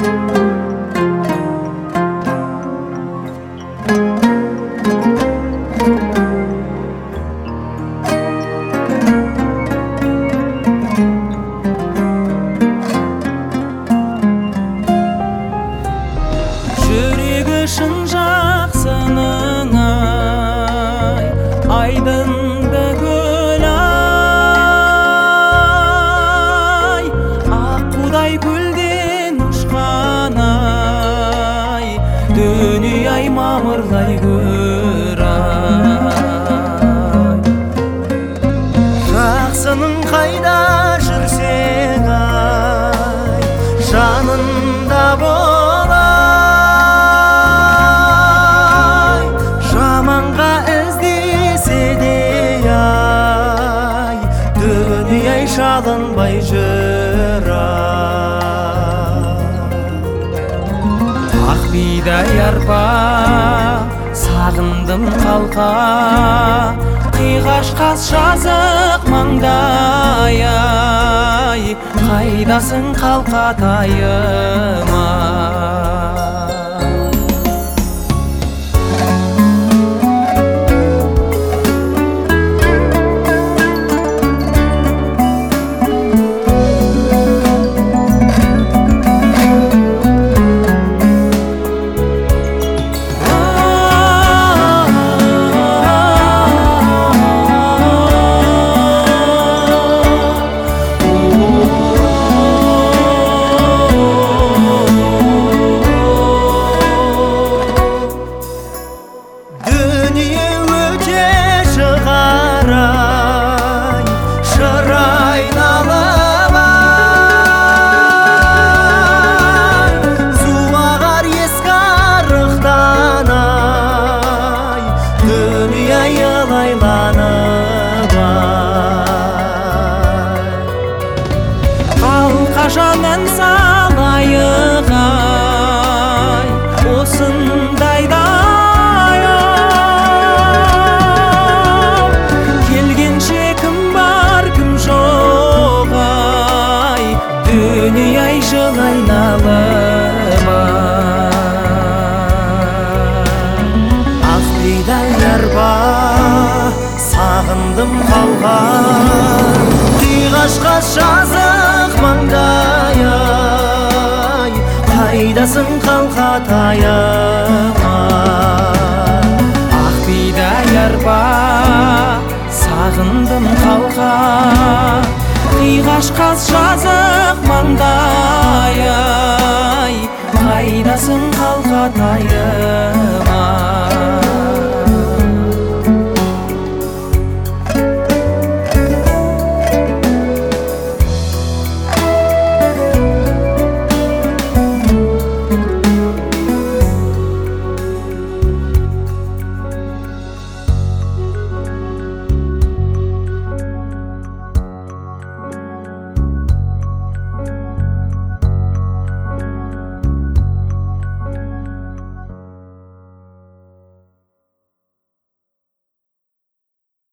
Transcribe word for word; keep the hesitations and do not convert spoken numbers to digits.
шын жақсының ай, айдынды көл ай, аққудай көлден ұшқан ай, дүние ай мамырлай көр ай. Жақсының қайда жүрсең ай, жанында бол ай, жалынбай жүр ақ бидай арпа сағындым қалқа, қиғаш-қас жазық маңдай ай, қайдасың қалқатайым ай. Жанын салайық ай, осындайда ай, келгенше кім бар кім жоқ ай, дүние ай жыл айналып ай. Ақ бидай арпа сағындым қалған, қиғаш-қас жазық маңдай ай, қайдасың қалқатайым ай. Ақ бидай арпа сағындым қалқа, қиғаш-қас жазық маңдай ай, қайдасың қалқатайым ай.